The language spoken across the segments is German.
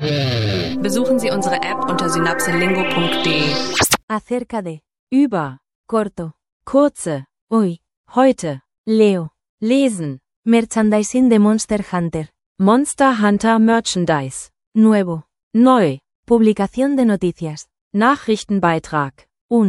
Besuchen Sie unsere App unter synapselingo.de. Acerca de. Über. Corto. Kurze. Hoy. Heute. Leo. Lesen. Merchandising de Monster Hunter. Monster Hunter Merchandise. Nuevo. Neu. Publicación de noticias. Nachrichtenbeitrag.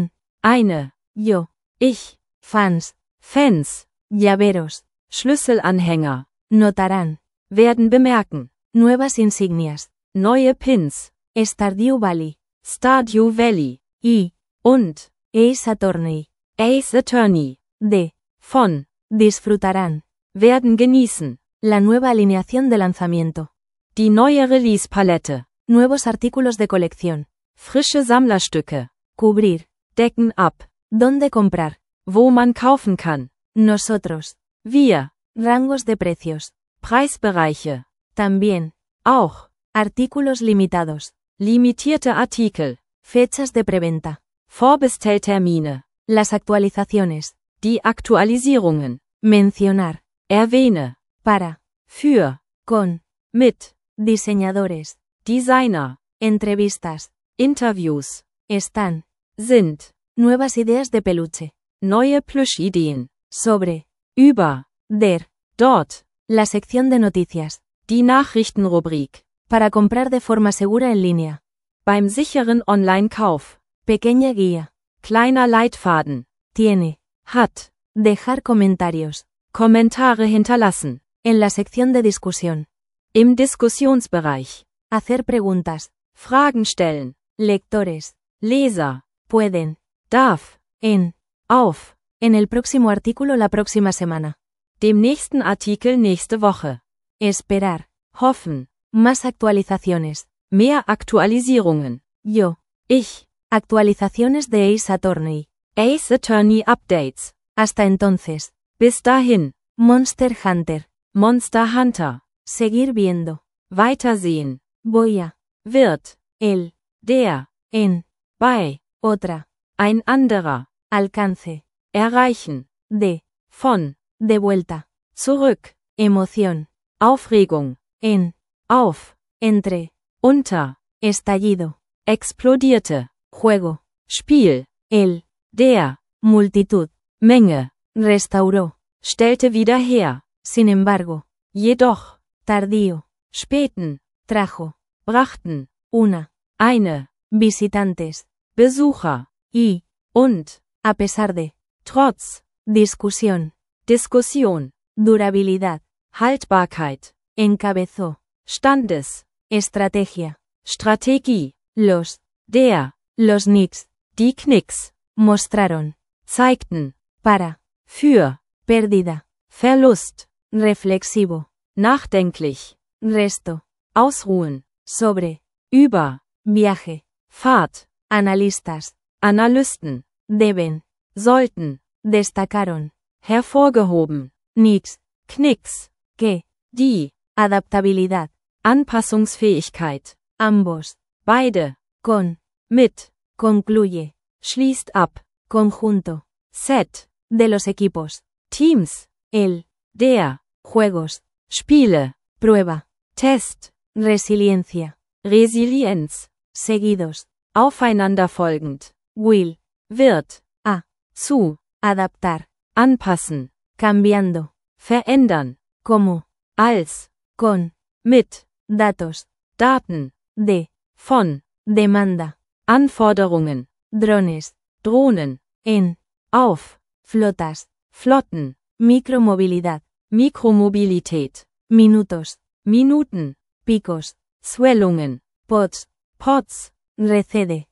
Eine. Yo. Ich. Fans. Fans. Llaveros. Schlüsselanhänger. Notarán. Werden bemerken. Nuevas insignias. Neue Pins. Stardew Valley. Stardew Valley. Y. Und. Ace Attorney. Ace Attorney. De. Von. Disfrutarán. Werden genießen. La nueva alineación de lanzamiento. Die neue Release-Palette. Nuevos artículos de colección. Frische Sammlerstücke. Cubrir. Decken ab. ¿Dónde comprar? Wo man kaufen kann. Nosotros. Wir. Rangos de precios. Preisbereiche. También. Auch. Artículos limitados. Limitierte Artikel. Fechas de preventa. Vorbestelltermine. Las actualizaciones. Die Aktualisierungen. Mencionar. Erwähne. Para. Für. Con. Mit. Diseñadores. Designer. Entrevistas. Interviews. Están. Sind. Nuevas ideas de peluche. Neue Plüschideen. Sobre. Über. Der. Dort. La sección de noticias. Die Nachrichtenrubrik. Para comprar de forma segura en línea. Beim sicheren Online-Kauf. Pequeña guía. Kleiner Leitfaden. Tiene. Hat. Dejar comentarios. Kommentare hinterlassen. En la sección de discusión. Im Diskussionsbereich. Hacer preguntas. Fragen stellen. Lectores. Leser. Pueden. Darf. En. Auf. En el próximo artículo la próxima semana. Dem nächsten Artikel nächste Woche. Esperar. Hoffen. Más actualizaciones. Mehr Aktualisierungen. Yo. Ich. Actualizaciones de Ace Attorney. Ace Attorney Updates. Hasta entonces. Bis dahin. Monster Hunter. Monster Hunter. Seguir viendo. Weitersehen. Voy a. Wird. El. Der. En. Bei. Otra. Ein anderer. Alcance. Erreichen. De. Von. De vuelta. Zurück. Emoción. Aufregung. En. Auf. Entre. Unter. Estallido. Explodierte. Juego. Spiel. El. Der. Multitud. Menge. Restauró. Stellte wieder her. Sin embargo. Jedoch. Tardío. Späten. Trajo. Brachten. Una. Eine. Visitantes. Besucher. Y. Und. A pesar de. Trotz. Discusión. Diskussion. Durabilidad. Haltbarkeit. Encabezó. Standes. Estrategia. Strategie. Los. Der. Los Knicks. Die Knicks. Mostraron. Zeigten. Para. Für. Pérdida. Verlust. Reflexivo. Nachdenklich. Resto. Ausruhen. Sobre. Über. Viaje. Fahrt. Analistas. Analysten. Deben. Sollten. Destacaron. Hervorgehoben. Knicks. Knicks. Que. Die. Adaptabilidad. Anpassungsfähigkeit. Ambos. Beide. Con. Mit. Concluye. Schließt ab. Conjunto. Set. De los equipos. Teams. El. Der. Juegos. Spiele. Prueba. Test. Resiliencia. Resilienz. Seguidos. Aufeinanderfolgend. Will. Wird. A. Zu. Adaptar. Anpassen. Cambiando. Verändern. Como. Als. Con. Mit. Datos. Daten. De. Von. Demanda. Anforderungen. Drones. Drohnen. En. Auf. Flotas. Flotten. Micromovilidad. Mikromobilität. Minutos. Minuten. Picos. Swellungen. Pods. Pods. Recede.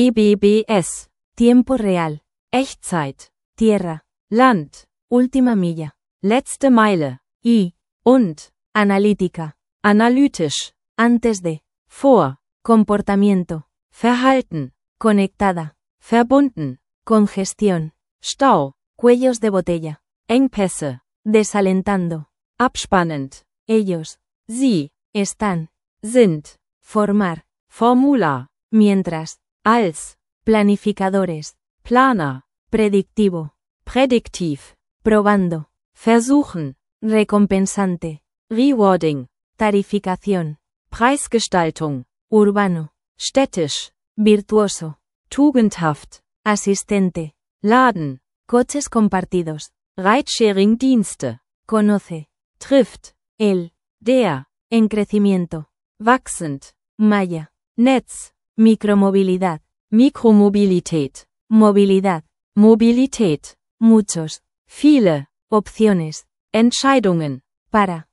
EBBS. Tiempo real. Echtzeit. Tierra. Land. Última milla. Letzte Meile. Y. Und. Analítica. Analytisch. Antes de. Vor. Comportamiento. Verhalten. Conectada. Verbunden. Congestión. Stau. Cuellos de botella. Engpässe. Desalentando. Abspannend. Ellos. Sie. Están. Sind. Formar. Formular. Mientras. Als. Planificadores. Planer. Predictivo. Prädiktiv. Probando. Versuchen. Recompensante. Rewarding. Tarificación. Preisgestaltung. urbano, städtisch, virtuoso, tugendhaft, asistente, laden, coches compartidos, Ridesharing-Dienste, conoce, trifft, el, der, en crecimiento, wachsend, malla, Netz, micromovilidad, Mikromobilität, movilidad, Mobilität, muchos, viele, opciones, Entscheidungen, para,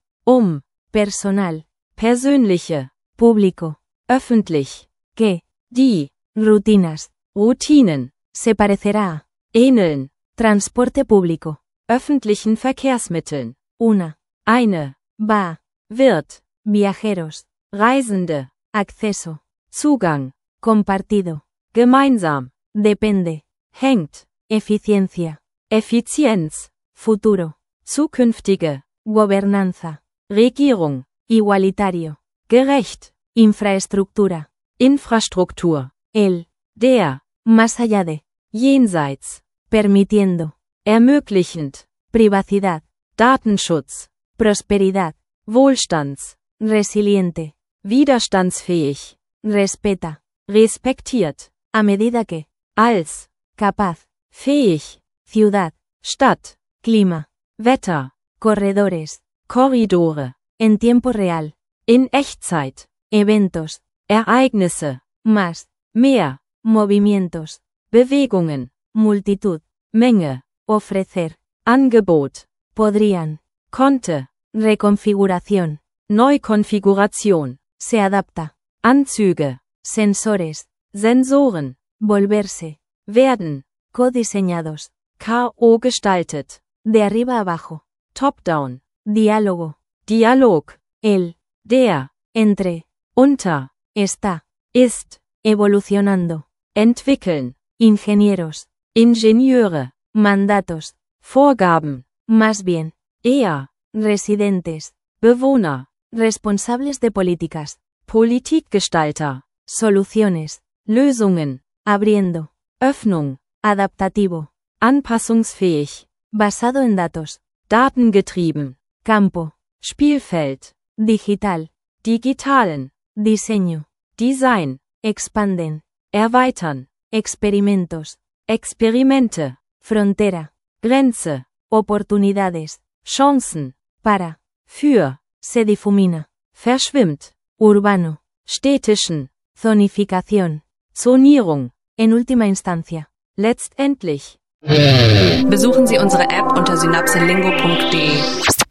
personal, persönliche, público, öffentlich, que, die, rutinas, Routinen, se parecerá a, ähneln, transporte público, öffentlichen Verkehrsmitteln, una, eine, va, wird, viajeros, Reisende, acceso, Zugang, compartido, gemeinsam, depende, hängt, eficiencia, Effizienz, futuro, zukünftige, gobernanza, Regierung, igualitario, gerecht, infraestructura, Infrastruktur, el, der, más allá de, jenseits, permitiendo, ermöglichend, privacidad, Datenschutz, prosperidad, Wohlstands, resiliente, widerstandsfähig, respeta, respektiert, a medida que, als, capaz, fähig, ciudad, Stadt, clima, Wetter, corredores, Korridore, en tiempo real, in Echtzeit, eventos, Ereignisse, más, mehr, movimientos, Bewegungen, multitud, Menge, ofrecer, Angebot, podrían, konnte, reconfiguración, Neukonfiguration, se adapta, Anzüge, sensores, Sensoren, volverse, werden, codiseñados, K.O. gestaltet, de arriba abajo, Top-down, diálogo, Dialog, el, der, entre, unter, está, ist, evolucionando, entwickeln, ingenieros, Ingenieure, mandatos, Vorgaben, más bien, eher, residentes, Bewohner, responsables de políticas, Politikgestalter, soluciones, Lösungen, abriendo, Öffnung, adaptativo, anpassungsfähig, basado en datos, datengetrieben, campo, Spielfeld, digital, digitalen, diseño, Design, expanden, erweitern, experimentos, Experimente, frontera, Grenze, oportunidades, Chancen, para, für, se difumina, verschwimmt, urbano, städtischen, zonificación, Zonierung, en última instancia. letztendlich. Besuchen Sie unsere App unter synapselingo.de.